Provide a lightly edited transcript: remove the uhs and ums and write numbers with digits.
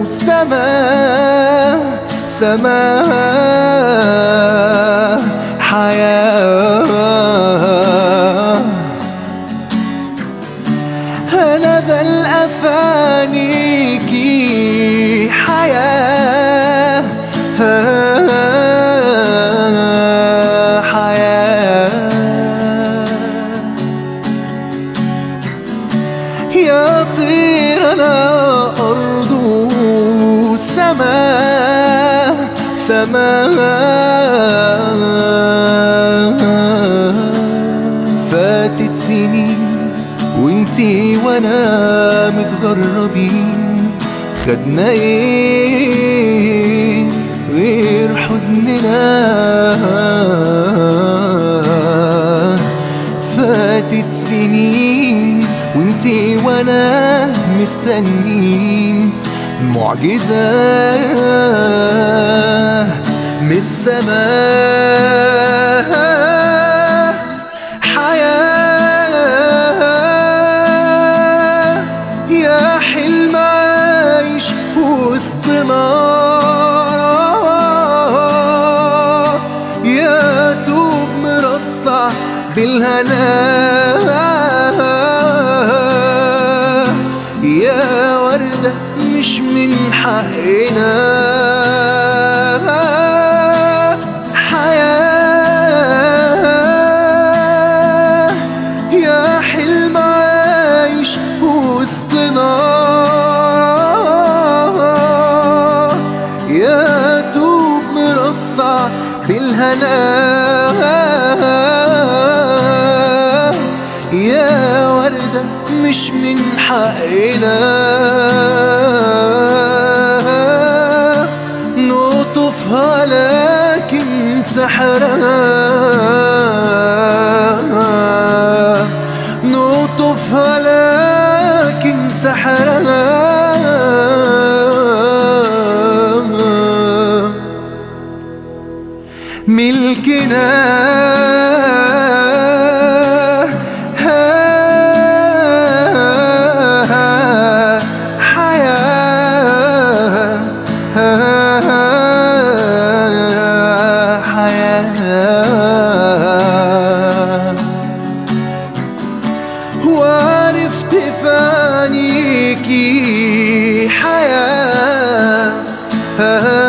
سما سما حياة. أنا ذا الأفانيكي حياة حياة. يا طير أنا أرض سما سما. فاتت سنين وانتي وانا متغربين، خدنا ايه غير حزننا؟ فاتت سنين وانتي وانا مستنين معجزة من السماء. حياة يا حلم عايش وسط نار، يا دوب مرصع بالهنا، يا وردة مش من حقنا. حياة يا حلم عايش وسط نار، يا دوب مرصع بالهنا، يا وردة مش من حقنا. نقطفها لكن سحرها، نقطفها لكن سحرها. ملكنا وعرفت فانيكي حياة